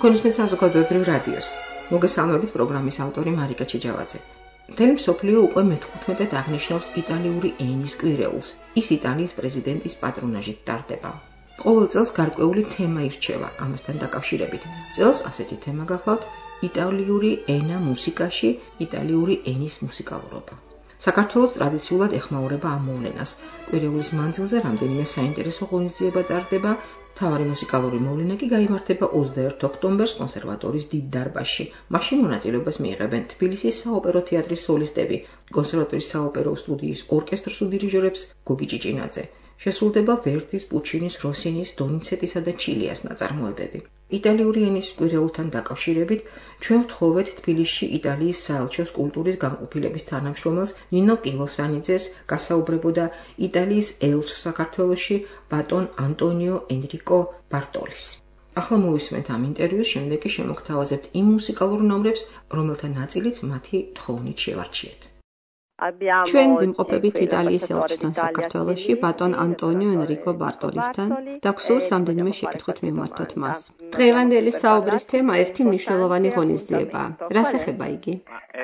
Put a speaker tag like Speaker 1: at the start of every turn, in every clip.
Speaker 1: გონისმენთ საზოგადოებრივ რადიოს. მოგესალმებით პროგრამის ავტორი მარიკა ჩიჯავაძე. მთელი მსოფლიო უკვე მე-15-ად აღნიშნავს იტალიური ენის კვირეულს. ის იტალიის პრეზიდენტის პატრონაჟით ტარდება. ყოველ წელს გარკვეული თემა ირჩევა ამასთან დაკავშირებით. წელს ასეთი თემა გახლავთ იტალიური ენა მუსიკაში, იტალიური ენის მუსიკალურობა. საქართველოს ტრადიციულად ეხმაურება ამ მოვლენას. კვირეულის მანძილზე რამდენიმე საინტერესო ღონისძიება ტარდება. მთავარი მუსიკალური მოვლენა კი გაიმართება 21 ოქტომბერს კონსერვატორის დიდ დარბაზში. მაშინ მონაწილეობას მიიღებენ თბილისის საოპერო თეატრის სოლისტები, კონსერვატორის საოპერო სტუდიის ორკესტრს უდირიჟორებს გოგი ჭიჭინაძე. შესრულდება ვერდის, პუჩინის, როსინის, დონიცეტისა და ჩილიას ნაწარმოებები. იტალიური ენის კვირეულთან დაკავშირებით ჩვენ ვთხოვეთ თბილისში იტალიის საელჩოს კულტურის განყოფილების თანამშრომელს ნინო კილოსანიძეს გასაუბრებოდა იტალიის ელჩს საქართველოში ბატონ ანტონიო ენრიკო ბარტოლის. ახლა მოვისმენთ ამ ინტერვიუს, შემდეგ კი შემოგთავაზებთ იმ მუსიკალურ ნომრებს, რომელთა ნაწილიც მათი თხოვნით შევარჩიეთ.
Speaker 2: ჩვენ ვიმყოფებით იტალიის ელჩთან საქართველოში ბატონ ანტონიო ენრიკო ბარტოლისთან და გვსურს რამდენიმე შეკითხვით მივმართოთ მას. დღევანდელი საუბრის თემა ერთი მნიშვნელოვანი ღონისძიებაა. რას ეხება იგი?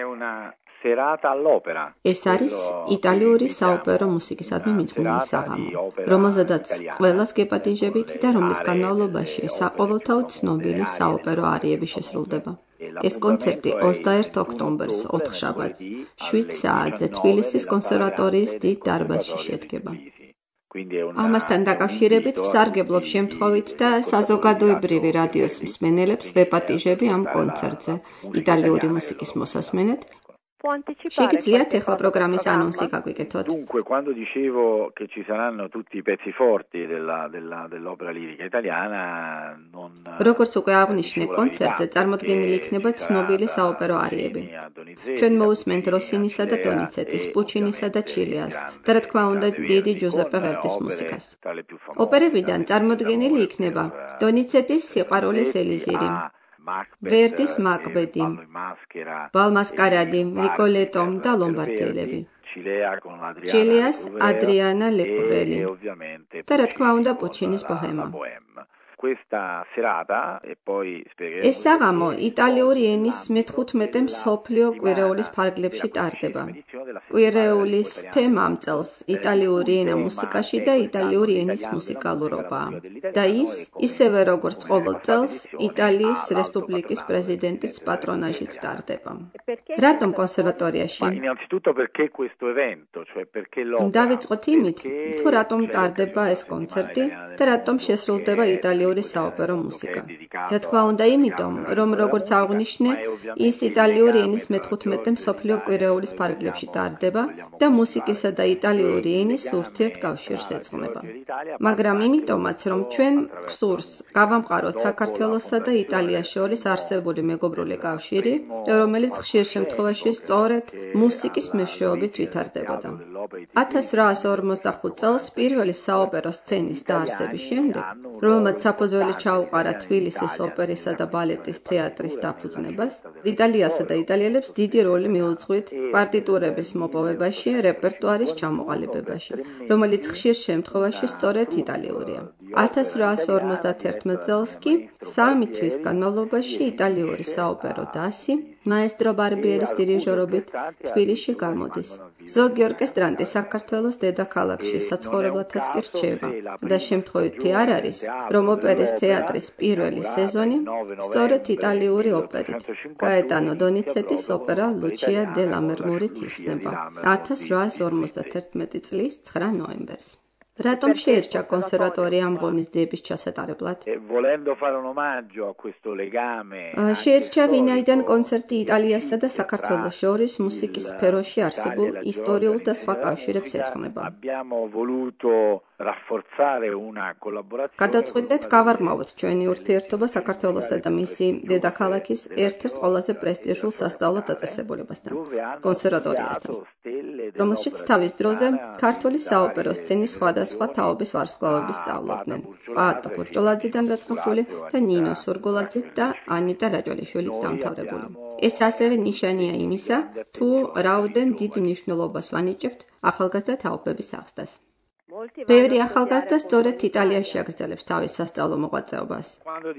Speaker 2: ეს არის იტალიური საოპერო მუსიკისადმი მიძღვნილი საღამო, რომელზედაც ყველას გეპატიჟებით და რომლის განმავლობაში საყოველთაო ცნობილი საოპერო არიები შესრულდება. ეს კონცერტი 21 ოქტომბერს 4 შაბათს 7 საათზე თბილისის კონსერვატორიის დიდ დარბაზში შედგება. ამასთან დაკავშირებით ვსარგებლობ შემთხვევით და საზოგადოებრივი რადიოს მსმენელებს ვეპატიჟები ამ კონცერტზე იტალიური მუსიკის მოსასმენად. Შეგიძლიათ ახლა პროგრამის ანონსი გაგვიკეთოთ.
Speaker 3: Dunque, quando dicevo che ci saranno tutti i pezzi forti dell'opera lirica italiana, non
Speaker 2: როგორც უკვე აღნიშნე, კონცერტზე წარმოდგენილი იქნება ცნობილი საოპერო არიები. ჩვენ მოусმენთ როსინისა და დონიცეტის, პუჩინისა და ჩილიას და რა თქმა უნდა დიდი ჯუზეპე ვერდის მუსიკას. ოპერებიდან წარმოდგენილი იქნება დონიცეტის სიყვარულის ელიზირი, ვერდის მაკბეთი, ბალმასკარადი, რიკოლეტო და ლომბარდიელები, ჩილიას ადრიანა ლეკურელი და რა თქმა უნდა პუჩინის ბოჰემა. ეს საღამო იტალიური ენის მე-15 მსოფლიო კვირეულის ფარგლებში ტარდება. კვირეულის თემა ამ წელს იტალიური ენა მუსიკაში და იტალიური ენის მუსიკალურობაა. და ის, ისევე როგორც ყოველ წელს, იტალიის რესპუბლიკის პრეზიდენტის პატრონაჟით ტარდება. რატომ კონსერვატორიაში? დავიწყოთ იმით, თუ რატომ ტარდება ეს კონცერტი და რატომ შესრულდება იტალიური საოპერო მუსიკა. რა თქმა უნდა იმიტომ, რომ როგორც აღნიშნე, ის იტალიური ენის მე-15 მსოფლიო კვირეულის ფარგლებში ტარდება და მუსიკისა და იტალიური ენის ურთიერთკავშირს ეძღვნება. მაგრამ იმიტომაც, რომ ჩვენ გვსურს გავამყაროთ საქართველოსა და იტალიას შორის არსებული მეგობრული კავშირი, რომელიც ხშირ შემთხვევაში სწორედ მუსიკის მეშვეობით ვითარდებოდა. 1845 წელს პირველი საოპერო სცენის დაარსების შემდეგ, რომელმაც საფუძველი ჩაუყარა თბილისის ოპერისა და ბალეტის თეატრის დაფუძნებას, იტალიასა და იტალიელებს დიდი როლი მიუძღვით პარტიტურების მოპოვებაში, რეპერტუარის ჩამოყალიბებაში, რომელიც ხშირ შემთხვევაში სწორედ იტალიურია. 1851 წელს კი 3 თვის განმავლობაში იტალიური საოპერო დასი მაესტრო ბარბიერის დირიჟორობით თბილისში გამოდის. ზოგი ორკესტრანტი საქართველოს დედაქალაქში საცხოვრებლათაც კი რჩება და შემთხვევითი არ არის, რომ ოპერის თეატრის პირველი სეზონი სწორედ იტალიური ოპერით, გაეტანო დონიცეტის ოპერა ლუჩია დე ლამერმურით იხსნება 1851 წლის 9 ნოემბერს. რატომ შეერჩა კონსერვატორია ამ ღონისძიების ჩასატარებლად? შეერჩა ვინაიდან კონცერტი იტალიასა და საქართველოს შორის მუსიკის სფეროში არსებულ ისტორიულ და სხვა კავშირებს ეძღვნება. გადავწყვიტეთ გავარღვევოთ ჩვენი ურთიერთობა საქართველოსა და მისი დედაქალაქის ერთ-ერთ ყველაზე პრესტიჟულ სასწავლო დაწესებულებასთან, კონსერვატორიასთან, რომელშიც თავის დროზე ქართული საოპერო სცენის სხვადასხვა თაობის ვარსკვლავები სწავლობდნენ. პაატა ბურჭულაძიდან დაწყებული და ნინო სურგულაძით და ანიტა რაჭველიშვილით დამთავრებული. ეს ასევე ნიშანია იმისა, თუ რაოდენ დიდ მნიშვნელობას ვანიჭებთ ახალგაზრდა თაობების აღზრდას. ბევრი ახალგაზრდა სწორედ იტალიაში აგრძელებს თავის სასწავლო მოღვაწეობას.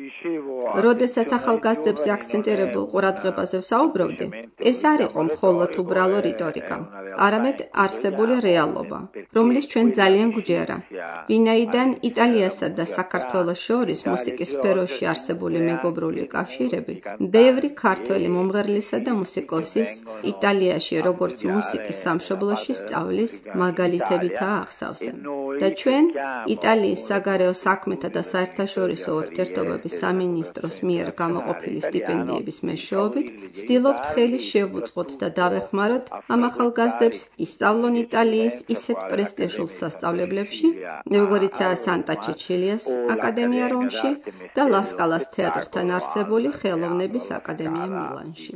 Speaker 2: როდესაც ახალგაზრდებზე აქცენტირებულ ყურადღებაზე ვსაუბრობდი, ეს არ იყო მხოლოდ უბრალო რიტორიკა, არამედ არსებული რეალობა, რომლის ჩვენ ძალიან გვჯერა. ვინაიდან იტალიასა და საქართველოს შორის მუსიკის სფეროში არსებული მეგობრული კავშირები, ბევრი ქართველი მომღერლისა და მუსიკოსის იტალიაში როგორც მუსიკის სამშობლოში სწავლის მაგალითებითაა აღსავსე. და ჩვენ იტალიის საგარეო საქმეთა და საერთაშორისო ურთიერთობების სამინისტროს მიერ გამოყოფილი სტიპენდიების მეშვეობით ვცდილობთ ხელი შევუწყოთ და დავეხმაროთ ამ ახალგაზრდებს ისწავლონ იტალიის ისეთ პრესტიჟულ სასწავლებლებში, როგორიცაა სანტა ჩეჩილიას აკადემია რომში და ლასკალას თეატრთან არსებული ხელოვნების აკადემია მილანში.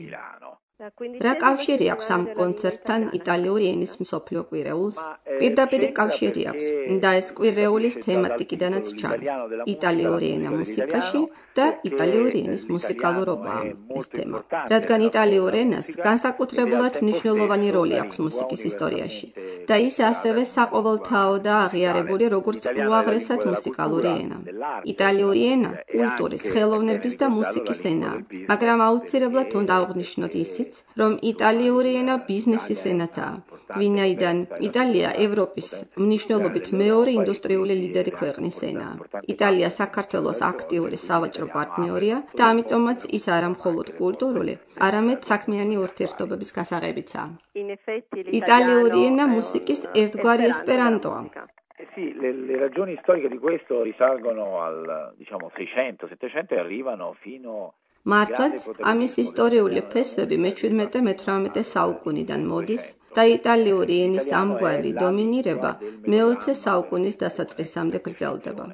Speaker 2: რა კავშირი აქვს ამ კონცერტთან იტალიური ენის მსოფლიო კვირეულს? პირდაპირ კავშირი აქვს და ეს კვირეულის თემატიკიდანაც ჩანს. იტალიური ენა მუსიკაში და იტალიური ენის მუსიკალურობაა ეს თემა. რადგან იტალიურ ენას განსაკუთრებულად მნიშვნელოვანი როლი აქვს მუსიკის ისტორიაში და ის ასევე საყოველთაო და აღიარებული როგორც უაღრესად მუსიკალური ენა. იტალიური ენა კულტურის, ხელოვნების და მუსიკის ენაა, მაგრამ აუცილებლად უნდა აღვნიშნოთ ისიც, რომ იტალიური ენა ბიზნესის ენაცაა, ვინაიდან იტალია ევროპის მნიშვნელობით მეორე ინდუსტრიული ლიდერი ქვეყნის ენაა. იტალია საქართველოს აქტიური სავაჭრო პარტნიორია და ამიტომაც ის არა მხოლოდ კულტურული, არამედ საქმიანი ურთიერთობების გასაღებიცაა. იტალიური ენა მუსიკის ერთგვარი ესპერანტოა.
Speaker 3: Sì, le ragioni storiche di questo risalgono al 600-700 e arrivano fino
Speaker 2: მართლაც, ამის ისტორიული ფესვები მე-17-18 საუკუნიდან მოდის და იტალიური ენის ამგვარი დომინირება მე-20 საუკუნის დასაწყისამდე გრძელდება.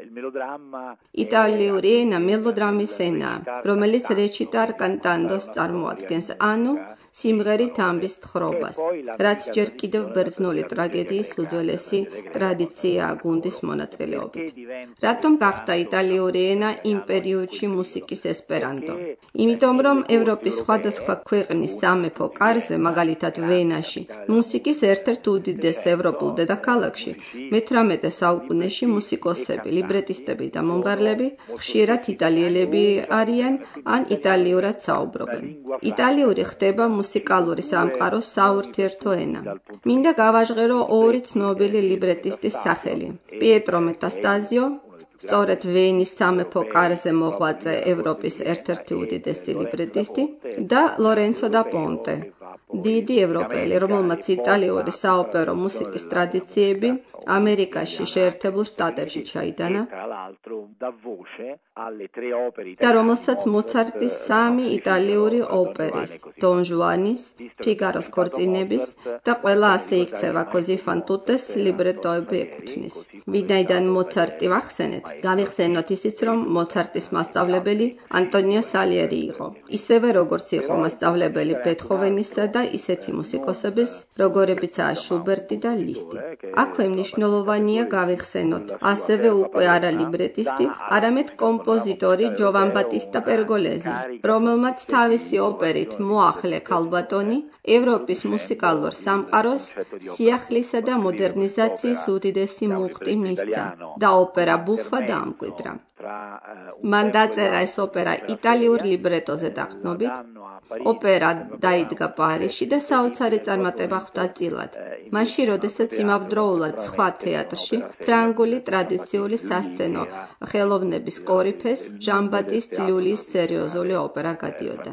Speaker 2: იტალიური ენა მელოდრამის ენაა, რომელიც რეჩიტარ კანტანდოს წარმოადგენს, ანუ სიმღერით ამბის თხრობას, რაც ჯერ კიდევ ბერძნული ტრაგედიის უძველესი ტრადიციაა გუნდის მონაწილეობით. რატომ გახდა იტალიური ენა იმ პერიოდში მუსიკის ესპერანტო? იმიტომ, რომ ევროპის სხვადასხვა ქვეყნის სამეფო კარზე, მაგალითად ვენაში, მუსიკის ერთ-ერთ უდიდეს ევროპულ დედაქალაქში, მე-18 საუკუნეში მუსიკოსები, ლიბრეტისტები და მომღერლები ხშირად იტალიელები არიან ან იტალიურად საუბრობენ. იტალიური ხდება მუსიკალური სამყაროს საურთიერთო ენა. მინდა გავაჟღერო ორი ცნობილი ლიბრეტისტის სახელი: პიეტრო მეტასტაზიო, სწორედ ვენის სამეფო კარზე მოღვაწე ევროპის ერთ-ერთი უდიდესი ლიბრეტისტი და ლორენცო და პონტე, დიდი ევროპელი, რომელმაც იტალიური საოპერო მუსიკის ტრადიციები ამერიკაში შეერთებულ შტატებში ჩაიტანა და რომელსაც მოცარტის 3 იტალიური ოპერის, დონ ჟუანის, ფიგაროს ქორწინების და ყველა ასე იქცევა კოზი ფან ტუტეს ლიბრეტოები ეკუთვნის. ვინაიდან მოცარტი ვახსენეთ, გავიხსენოთ ისიც, რომ მოცარტის მასწავლებელი ანტონიო სალიერი იყო, ისევე როგორც იყო მასწავლებელი ბეთჰოვენისა და ისეთი მუსიკოსების, როგორებიცაა შუბერტი და ლისტი. აქვე მნიშვნელოვანია გავიხსენოთ ასევე უკვე არა ლიბრეტისტი, არამედ კომპოზიტორი ჯოვან ბატისტა პერგოლეზი, რომელმაც თავისი ოპერით მოახლე ქალბატონი ევროპის მუსიკალურ სამყაროს სიახლისა და მოდერნიზაციის უდიდესი მუხტი მისცა და ოპერა ბუფა დაამკვიდრა. მან დაწერა ეს ოპერა იტალიურ ლიბრეტოზე დაყრდნობით. ოპერა დაიდგა პარიზში და საოცარი წარმატება ხვდა წილად. მაშინ, როდესაც იმავდროულად სხვა თეატრში ფრანგული ტრადიციული სასცენო ხელოვნების კორიფეს ჟან ბატისტ ლიულის სერიოზული ოპერა გადიოდა.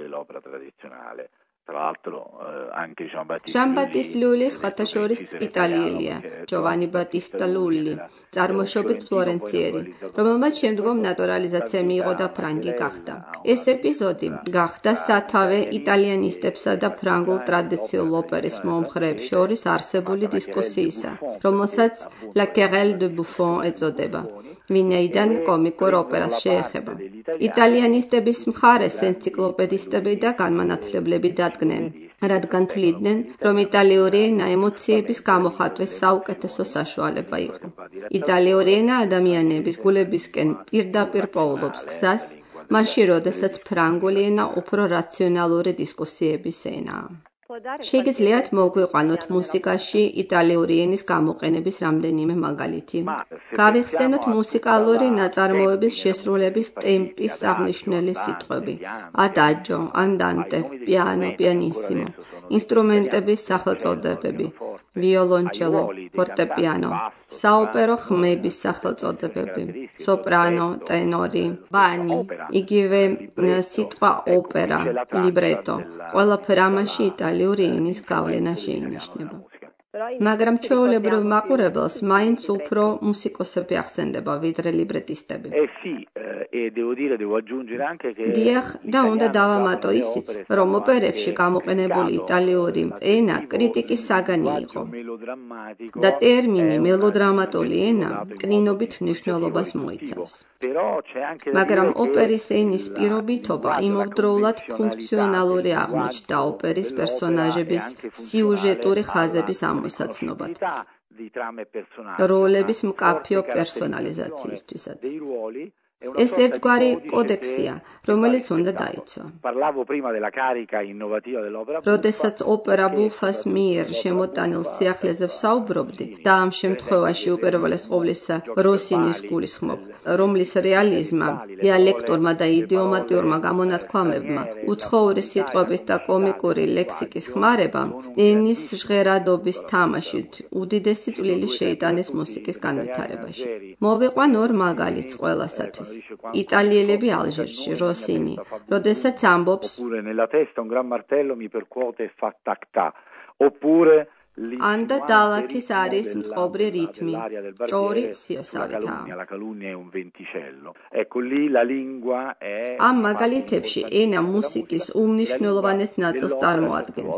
Speaker 2: ჟან ბატისტ ლიული სხვათა შორის იტალიელია, ჯოვანი ბატისტა ლული, წარმოშობით ფლორენციელი, რომელმაც შემდგომ ნატურალიზაცია მიიღო და ფრანგი გახდა. ეს ეპიზოდი გახდა სათავე იტალიანისტებსა და ფრანგულ ტრადიციულ ოპერის მომხრეებს შორის არსებული დისკუსიისა, რომელსაც La Querelle de Buffon ეწოდება, ვინაიდან კომიკურ ოპერას შეეხება. იტალიანისტების მხარეს ენციკლოპედისტები და განმანათლებლები დადგნენ, რადგან თვლიდნენ, რომ იტალიური ენა ემოციების გამოხატვის საუკეთესო საშუალება იყო. იტალიური ენა ადამიანების გულებისკენ პირდაპირ პოულობს გზას, მაშინ, როდესაც ფრანგული ენა უფრო რაციონალური დისკუსიების ენაა. შეგიძლიათ მოგვიყვანოთ მუსიკაში იტალიური ენის გამოყენების რამდენიმე მაგალითი. გავიხსენოთ მუსიკალური ნაწარმოების შესრულების ტემპის აღნიშნული სიტყვები: ადაჯო, andante, piano, pianissimo, ინსტრუმენტების სახელწოდებები: ვიოლონჩელო, ფორტეპიანო, საოპერო ხმების სახელწოდებები: სოპრანო, ტენორი, ბანი, იგივე სიტყვა ოპერა, ლიბრეტო. ყველაფერ ამაში იტალიური ენის გავლენა შეინიშნება. მაგრამ ჩვეულებრივ მაყურებელს მაინც უფრო მუსიკოსები ახსენდება ვიდრე ლიბრეტისტები. დიახ, და უნდა დავამატო ისიც, რომ ოპერებში გამოყენებული იტალიური ენა კრიტიკის საგანი იყო და ტერმინი მელოდრამატული ენა კნინობით მნიშვნელობას მოიცავს. მაგრამ ოპერის ენის პირობითობა იმავდროულად ფუნქციონალური აღმოჩნდა ოპერის პერსონაჟების სიუჟეტური ხაზების მოსაცნობად, როლების მკაფიო პერსონალიზაციისთვისაც. ეს ერთგვარი კოდექსია, რომელიც უნდა დაიცვა. როდესაც ოპერა ბუფას მიერ შემოტანილ სიახლეზე ვსაუბრობდი და ამ შემთხვევაში უპირველეს ყოვლისა როსინის გულისხმობ, რომლის რეალიზმმა, დიალექტურმა და იდიომატიურმა გამონათქვამებმა, უცხოური სიტყვების და კომიკური ლექსიკის ხმარებამ, ენის ჟღერადობის თამაშით უდიდესი წვლილი შეიტანეს მუსიკის განვითარებაში. მოვიყვან ორ მაგალითს ყველასათვის. იტალიელები ალჟირში, როსინი, როდესაც ამბობს ანდა დალაქის არის მწყობრი რითმი, ჭორი სიოსავითაა. ამ მაგალითებში ენა მუსიკის უმნიშვნელოვანეს ნაწილს წარმოადგენს.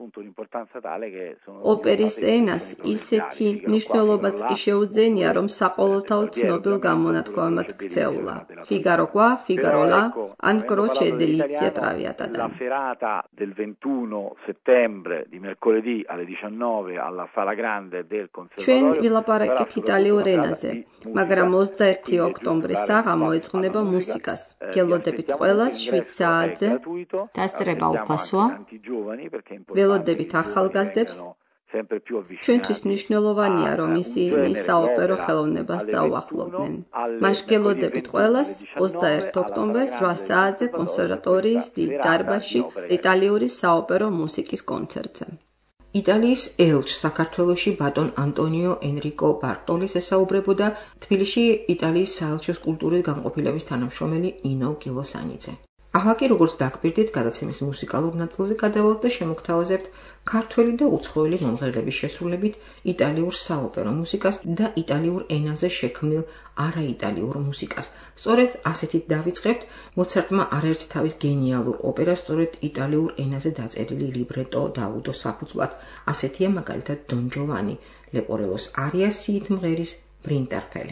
Speaker 2: ოპერის ენას ისეთი მნიშვნელობაც კი შეუძენია, რომ საყოველთაო ცნობილ გამონათქვამად ქცეულა. Figaro qua, Figaro là, an croce delizia traviatada.
Speaker 3: La serata del 21 settembre di mercoledì alle 19 alla Sala Grande del Conservatorio.
Speaker 2: ჩვენ ვილაპარაკეთ იტალიურ ენაზე, მაგრამ 21 ოქტომბრის საღამო ეძღვნება მუსიკას. გელოდებით ყველას 7 საათზე. დასწრება უფასოა. ველოდებით ახალგაზრდებს. ჩვენთვის მნიშვნელოვანია, რომ ისინი საოპერო ხელოვნებას დაუახლოვდნენ. მაშგელოდებით ყველას 21 ოქტომბერს 8 საათზე კონსერვატორიის დიდ დარბაზში იტალიური საოპერო მუსიკის კონცერტზე.
Speaker 1: იტალიის ელჩ საქართველოში ბატონ ანტონიო ენრიკო ბარტოლის ესაუბრებოდა თბილისში იტალიის საელჩოს კულტურის განყოფილების თანამშრომელი ინო კილოსანიძე. ახლა კი როგორც დაგბირდით, გადაცემის მუსიკალურ ნაწილზე გადავალთ და შემოგთავაზებთ ქართველი და უცხოელი მომღერლების შესრულებით იტალიურ საოპერო მუსიკას და იტალიურ ენაზე შექმნილ არაიტალიურ მუსიკას. სწორედ ასეთით დავიწყებთ მოცარტმა არაერთ თავის გენიალურ ოპერას სწორედ იტალიურ ენაზე დაწერილი ლიბრეტო დაუდო საფუძვლად. ასეთია მაგალითად დონ ჯოვანი, ლეპორელოს არია სიით მღერის ბრინტარფელი.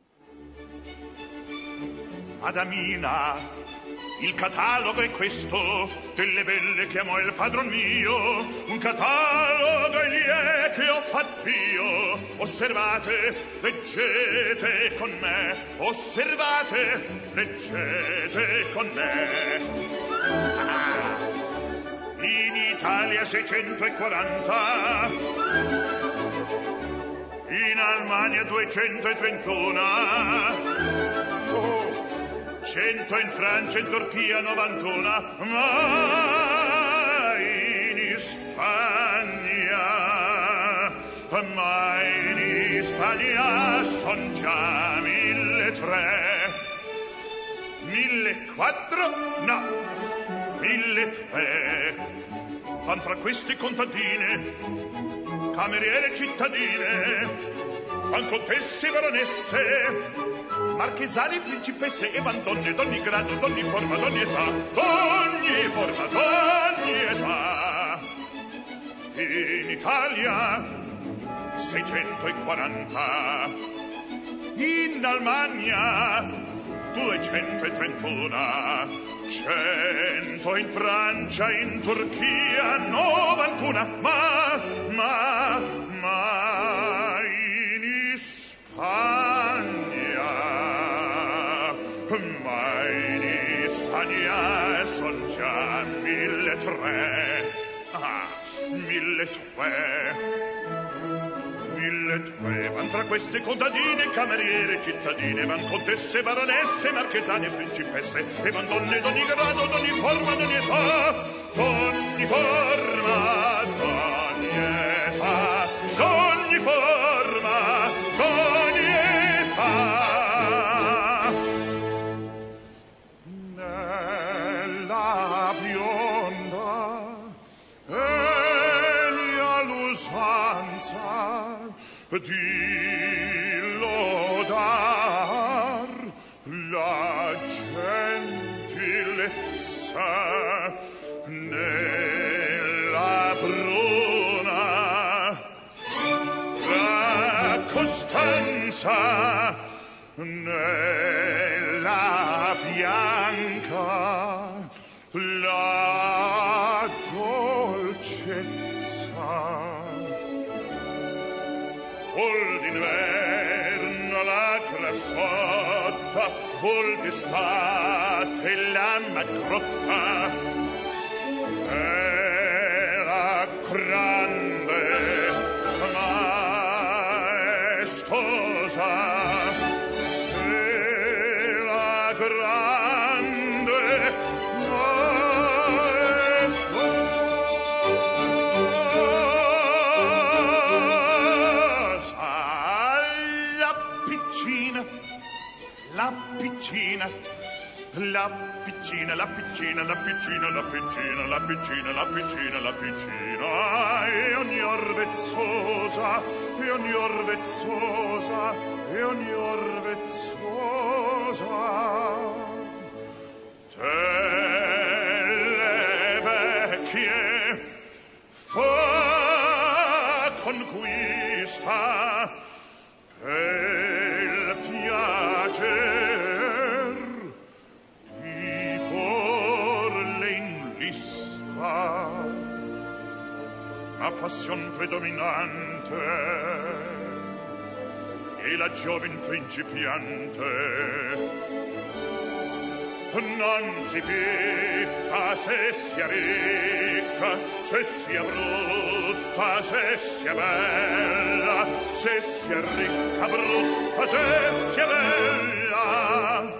Speaker 4: Adamina, il catalogo è questo, delle belle che amò il padron mio, un catalogo che ho fatto io. Osservate, leggete con me, osservate, leggete con me. In Italia 640, in Almania 231, 100 in Francia e in Turchia 91, ma in Spagna son già 1.300. 1.400? No, 1.300. Van fra questi contadine, cameriere cittadine, fan contesse e baronesse, marchesani, principesse e van donne d'ogni grado, d'ogni forma, d'ogni età, d'ogni forma, d'ogni età. In Italia 640, in Almania 231, 100 in Francia, in Turchia 91, ma in Spagna, son già 1.300. 1.003 van tra queste contadine, cameriere, cittadine, van contesse, baronesse, marchesane, principesse, e van donne d'ogni grado, d'ogni forma, d'ogni età, d'ogni forma, d'ogni età, d'ogni forma, d'ogni età. Nella bionda eglia l'usanza di lodar la gentilezza, nella bruna la costanza, nella bianca la dolcezza. Vol d'inverno la grassotta, vol d'estate la magrotta, era grande, maestosa, era grande, la piccina, la piccina, la piccina, la piccina, la piccina, la piccina, la piccina, la piccina, e ogni or vezzosa, e ogni or vezzosa, e ogni or vezzosa. Delle vecchie fa conquista pel piacer di porle in lista, ma passion predominante e la giovin principiante non si picca se sia ricca, se sia brutta, se sia bella, se sia ricca, brutta, se sia bella,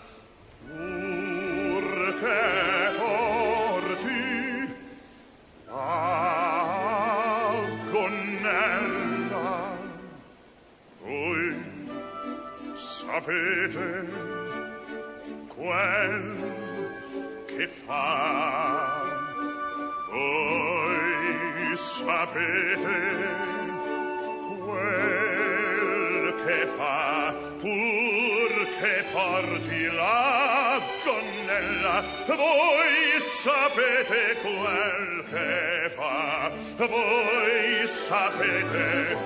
Speaker 4: purché porti a gonnella. Voi sapete quel che fa, voi sapete quel che fa, pur che porti la gonnella, voi sapete quel che fa, voi sapete,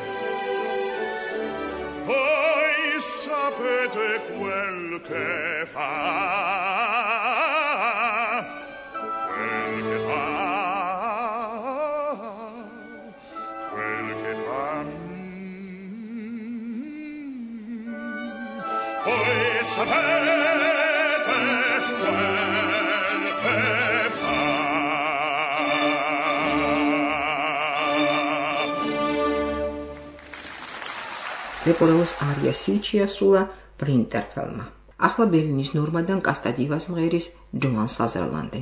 Speaker 4: voi sapete quel che fa, quel che fa, quel che fa. Voi sapete quel che fa.
Speaker 1: რეპორეუს არია სიჩიასრულა პრინტერფელმა. ახლა ბერლინის ნორმადან კასტადივას მღერის ჯოან საზერლანდი.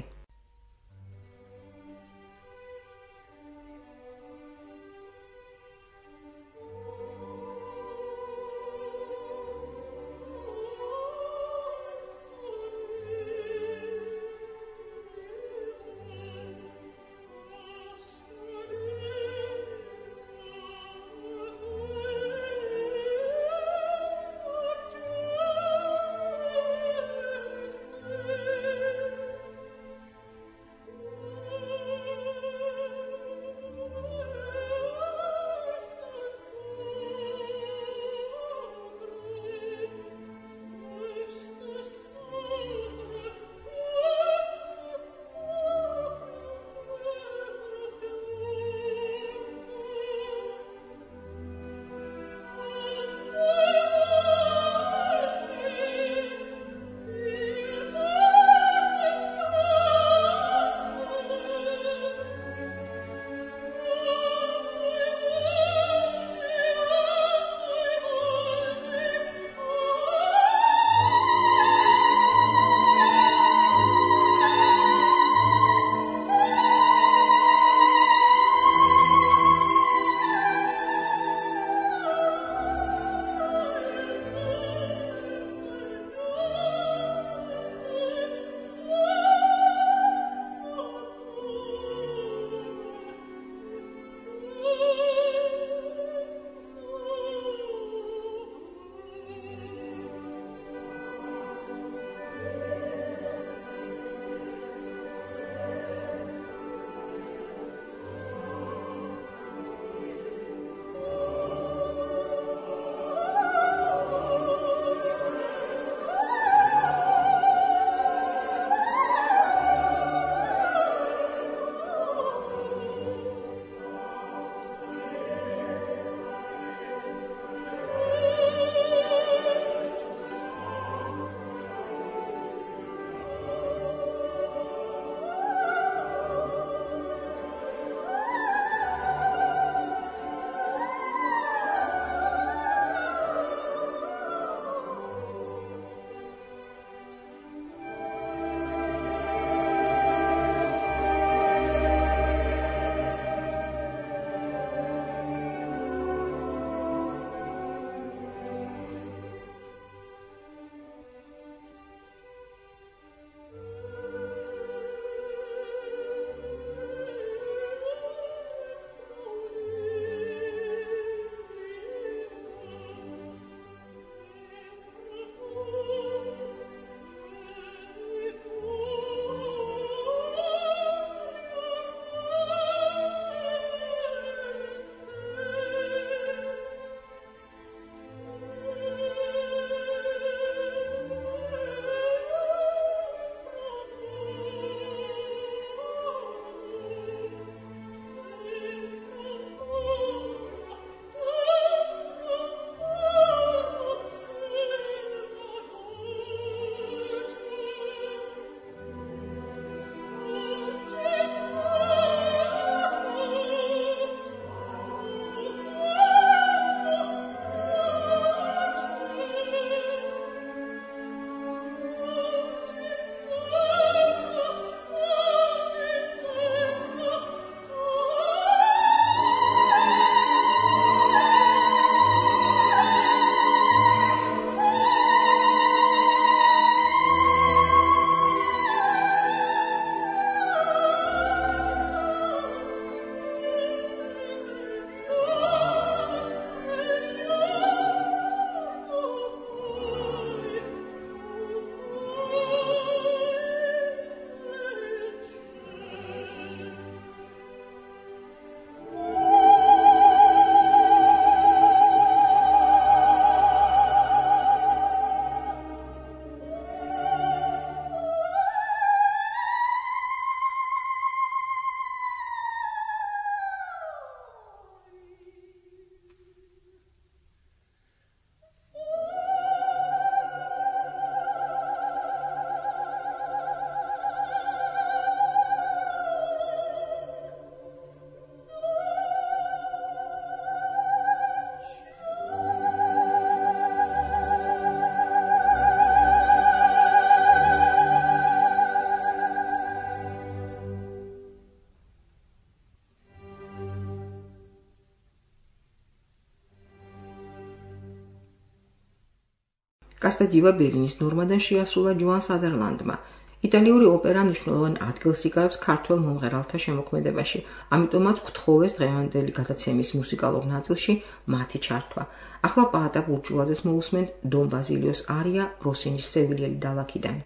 Speaker 1: კასტაძივა ბერინის ნორმადან შეასრულა ჯოან საძერლანდმა. იტალიური ოპერა მნიშვნელოვან ადგილს იკავებს ქართველ მომღერალთა შემოქმედებაში, ამიტომაც გთხოვეს დღევანდელი გადაცემის მუსიკალურ ნაწილში მათი ჩართვა. ახლა პაატა ბურჯულაძეს მოусმენთ დონ ბაზილიოს არია როსინის სევილიელი დალაქიდან.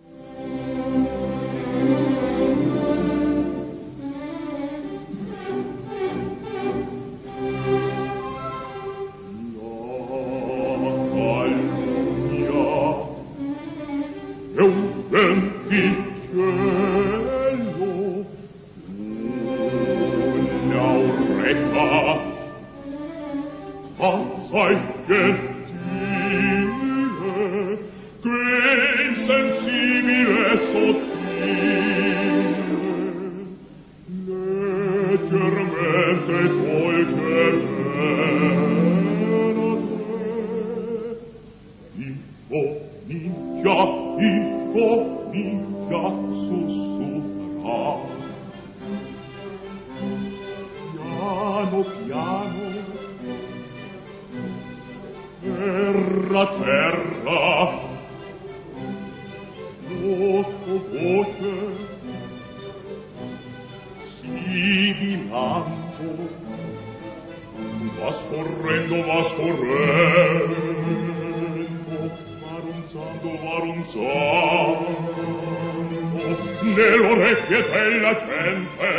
Speaker 4: Nell'orecchie della gente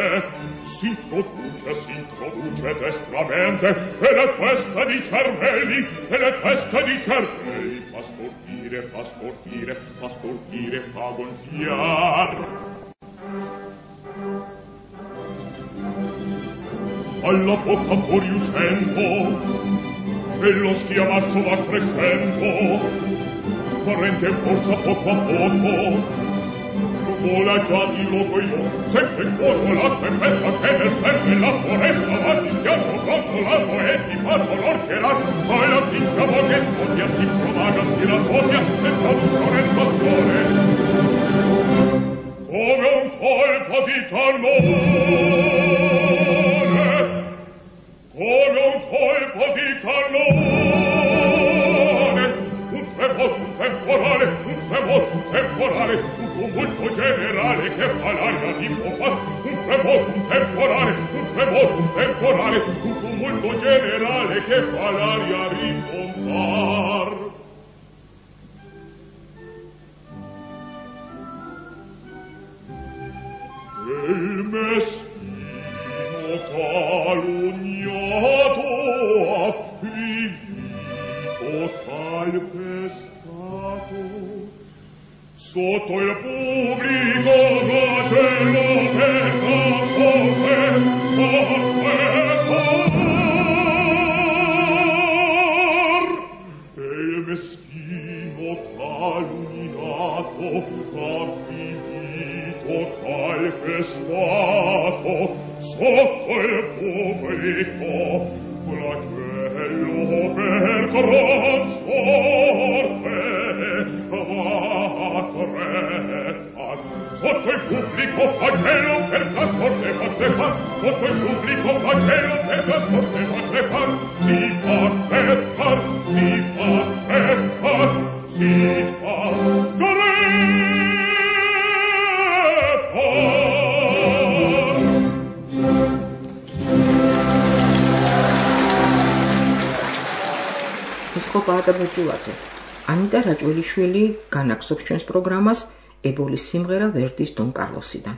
Speaker 4: s'introduce destramente ed è testa di cervelli fa sportire, fa gonfiar. Alla bocca fuori uscendo e lo schiamazzo va crescendo, corrente forza poco a poco, vola già di loco io, sempre in corpo la tempesta che nel serve la foresta va fischiando brontolato e di fatto l'orcherà, poi la finca voce scoppia, si provaga, si raddoppia e traduzione il pastore. Come un colpo di cannone, come un colpo di cannone, un temporale, un tumulto generale che fa l'aria di pompar, un temporale, un tumulto generale che fa l'aria rimpompar. Il meschino calunniato affliggito calpestato sotto il pubblico flagello per e il meschino calunniato affliggito calpestato sotto il pubblico flagello per gran sorte sotto il pubblico flagello per la sorte va crepar, sotto il pubblico flagello per la sorte va crepar, si fa crepar, si fa crepar, si fa crepar.
Speaker 1: ის ხო პაატა ბურჯულაძე. ანიტა რაჭველიშვილი განაგზობს ჩვენს პროგრამას ებოლის სიმღერა ვერდის დონ კარლოსიდან.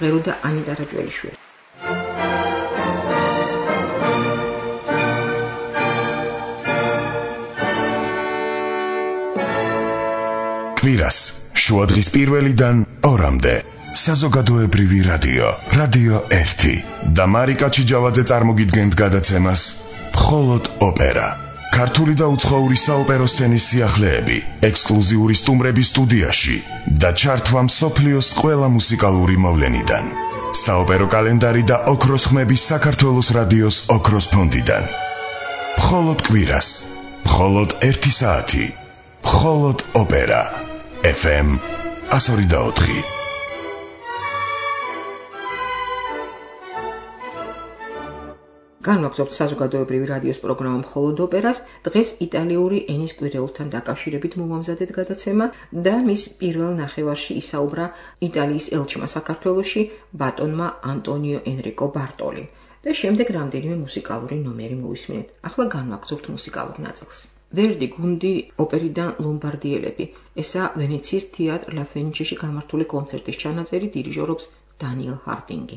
Speaker 1: მღეროდა ანიტა რაჯველიშვილი.
Speaker 5: კვირას შუადღის პირველიდან 2-მდე საზოგადოებრივი რადიო 1 და მარიკა ჩიჯავაძე წარმოგიდგენთ გადაცემას მხოლოდ ოპერა. ქართული და უცხოური საოპერო სცენის სიახლეები, ექსკლუზიური სტუმრები სტუდიაში და ჩართვა მსოფლიოს ყველა მუსიკალური მოვლენიდან. საოპერო კალენდარი და ოქროს ხმები საქართველოს რადიოს ოქროს ფონდიდან. მხოლოდ კვირას, მხოლოდ 1 საათი, მხოლოდ ოპერა. FM 102.4.
Speaker 1: განვაგრძობთ საზოგადოებრივი რადიოს პროგრამა მხოლოდ ოპერას. დღეს იტალიური ენის კვირეულთან დაკავშირებით მომამზადეთ გადაცემა და მის პირველ ნახევარში ისაუბრა იტალიის ელჩმა საქართველოში ბატონმა ანტონიო ენრიკო ბარტოლიმ და შემდეგ რამდენიმე მუსიკალური ნომერი მოვისმინეთ. ახლა განვაგრძობთ მუსიკალურ ნაწილს. ვერდი გუნდი ოპერიდან ლომბარდიელები. ესა ვენეციის თეატრ ლა ფენიჩეში გამართული კონცერტის ჩანაწერი, დირიჟორობს დანიელ ჰარდინგი.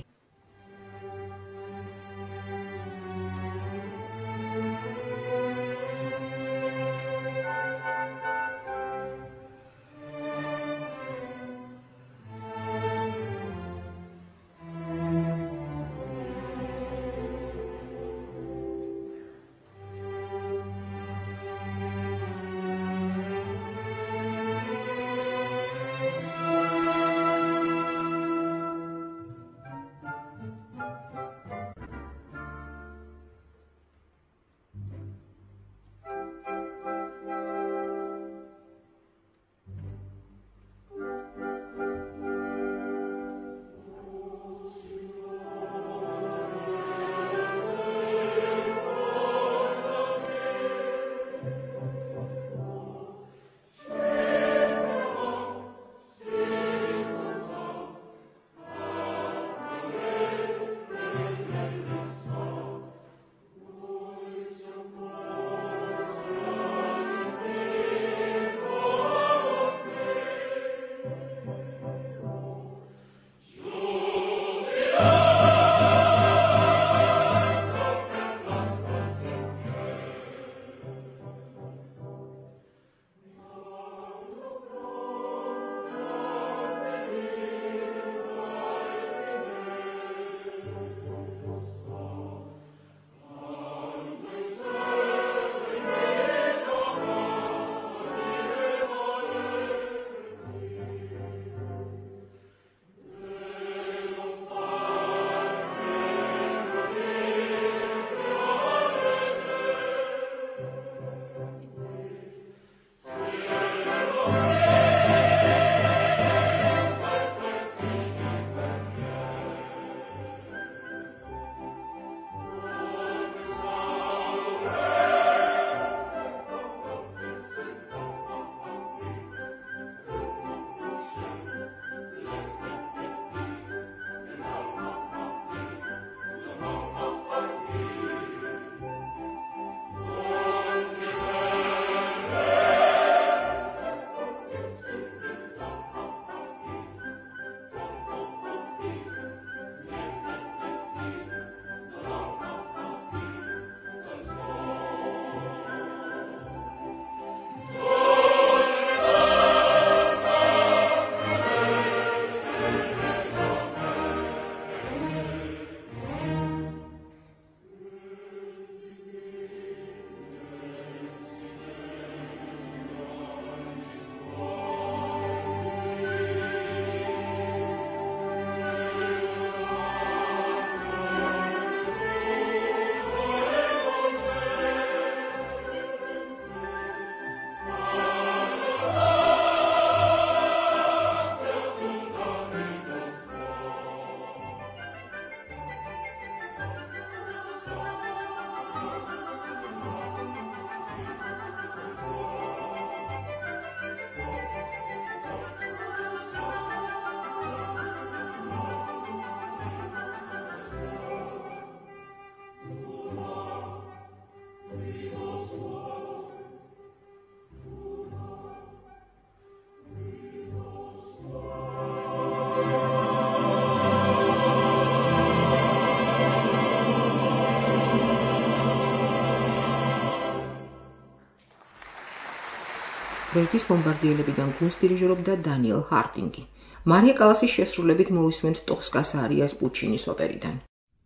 Speaker 1: ვერდის ბომბარდიელებიდან გუნდს დირიჟორობდა დანიელ ჰარდინგი. მარია კალასის შესრულებით მოვისმენთ ტოსკას არიას პუჩინის ოპერიდან.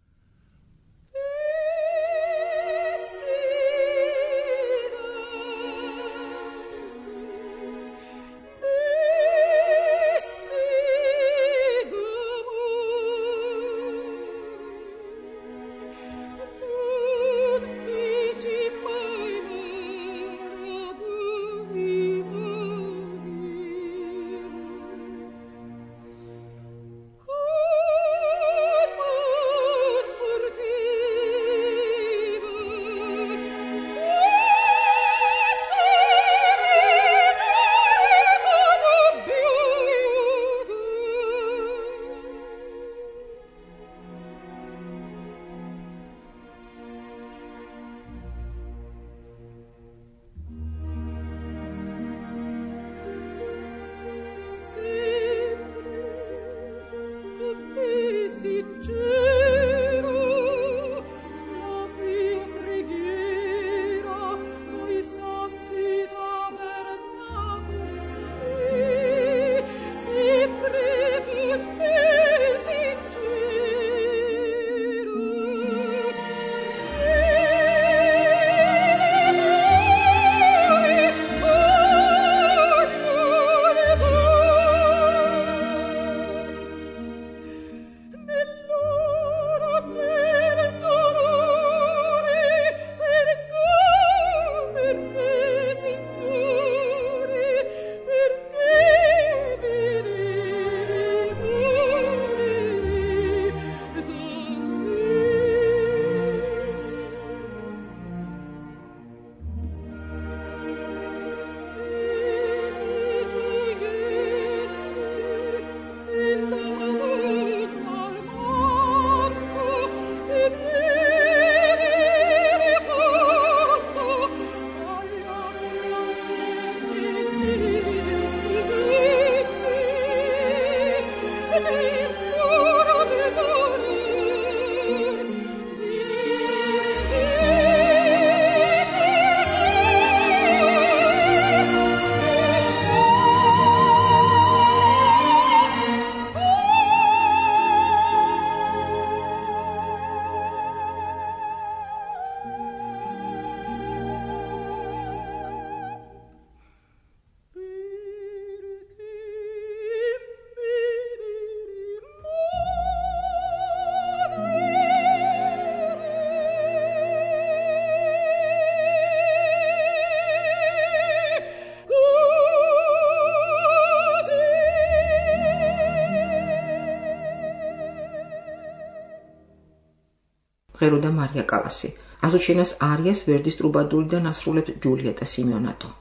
Speaker 1: ღეროდა მარია კალასი. აზოჩენას არიას ვერდის ტრუბადურიდან ასრულებს ჯულიეტა სიმეონატო.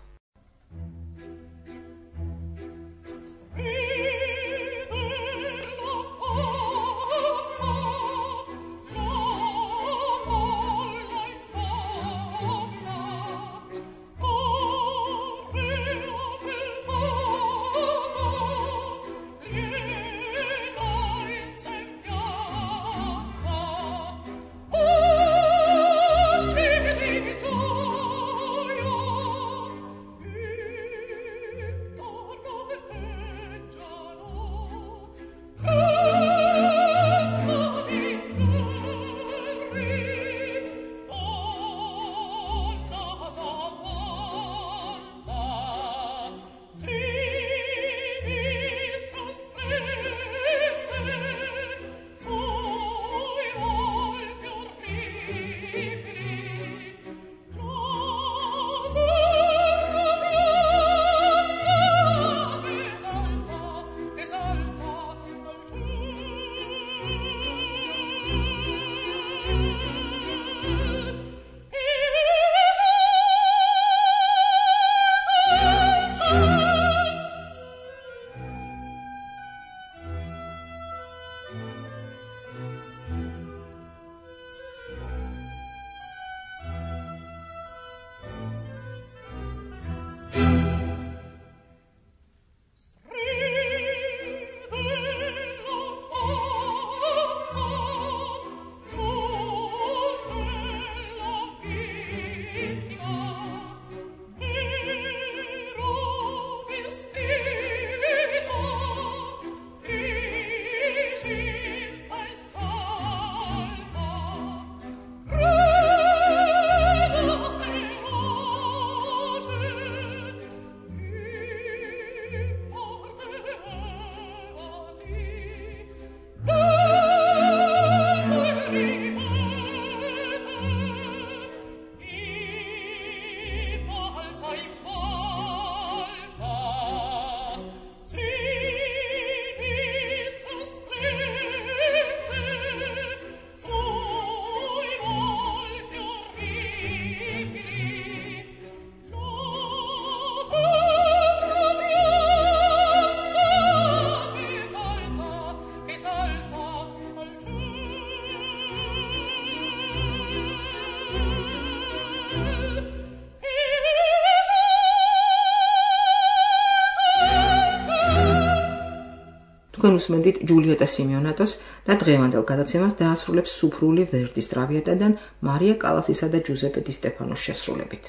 Speaker 1: თქვენ უსმენთ ჯულიეტა სიმეონატოს და დღევანდელ გადაცემას დაასრულებს სუფრული ვერდის ტრავიატადან მარია კალასისა და ჯუზეპე დი სტეფანოს შესრულებით.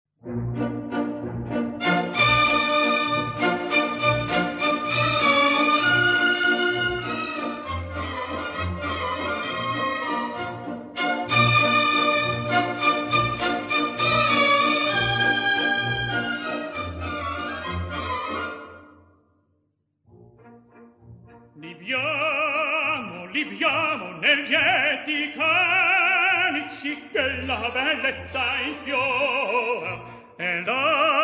Speaker 4: Libiamo nel lieti canici che la bellezza infiora e là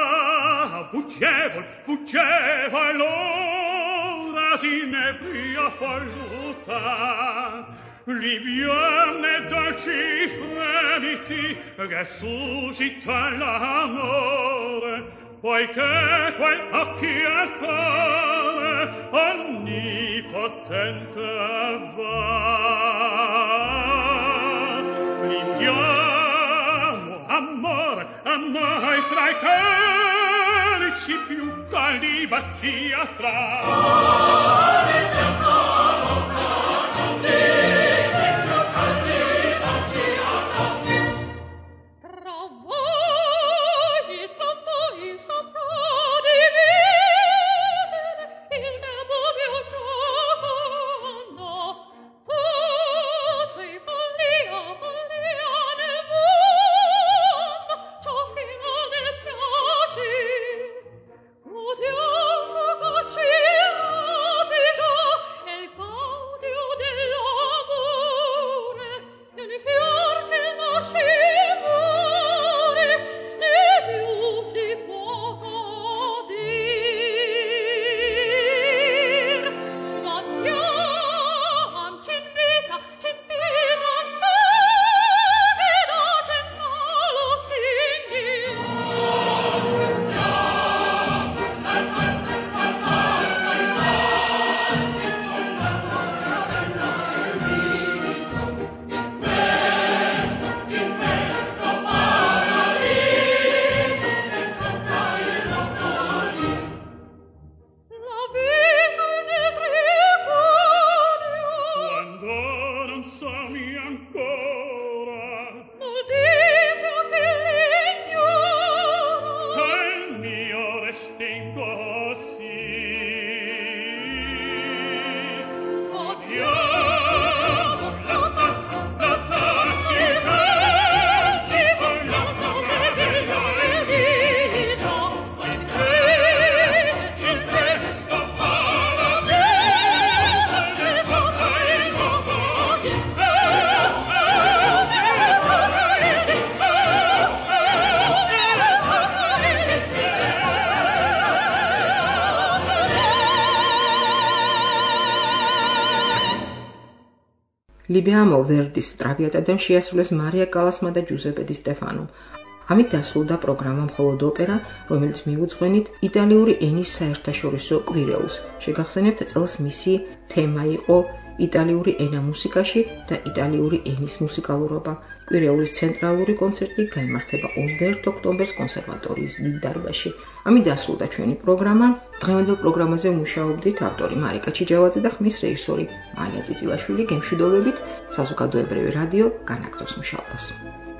Speaker 4: fuggevo allora s'inebria folluta Libiamo nei dolci fremiti che suscita l'amore poiché quei occhi al cuore onnipotente va. Libiamo, amore fra i carici più caldi baci afra.
Speaker 1: Libiamo ვერდის ტრავიატადან შეასრულეს მარია კალასმა და ჯუზეპე დი სტეფანომ. ამით დასრულდა პროგრამა მხოლოდ ოპერა, რომელიც მიუძღვენით იტალიური ენის საერთაშორისო კვირეულს. შეგახსენებთ, წელს მისი თემა იყო იტალიური ენა მუსიკაში და იტალიური ენის მუსიკალურობა. კვირეულის ცენტრალური კონცერტი გაიმართება 21 ოქტომბერს კონსერვატორიის დიდ დარბაზში. ამით დასრულდა ჩვენი პროგრამა. დღევანდელ პროგრამაზე მუშაობდით ავტორი მარიკა ჩიჯავაძე და ხმის რეჟისორი მაია წიწილაშვილი. გემშვიდობებით, საზოგადოებრივი რადიო განაგრძობს მუშაობას.